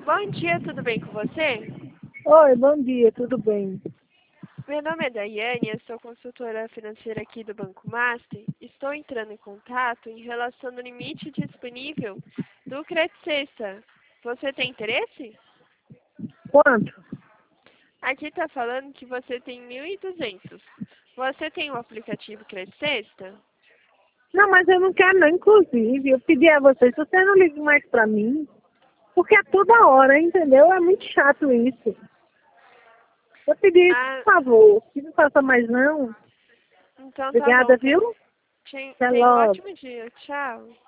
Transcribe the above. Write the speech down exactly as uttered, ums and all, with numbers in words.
Bom dia, tudo bem com você? Oi, bom dia, tudo bem? Meu nome é Daiane, eu sou consultora financeira aqui do Banco Master. Estou entrando em contato em relação ao limite disponível do Crédito Sexta. Você tem interesse? Quanto? Aqui está falando que você tem mil e duzentos. Você tem o aplicativo Crédito Sexta? Não, mas eu não quero não, inclusive, eu pedi a vocês, se você não liga mais pra mim, porque é toda hora, entendeu? É muito chato isso. Eu pedi, Ah, por favor, que não faça mais não. então tá bom. Obrigada, Tem, viu? tem, Até tem um logo. ótimo dia. Tchau.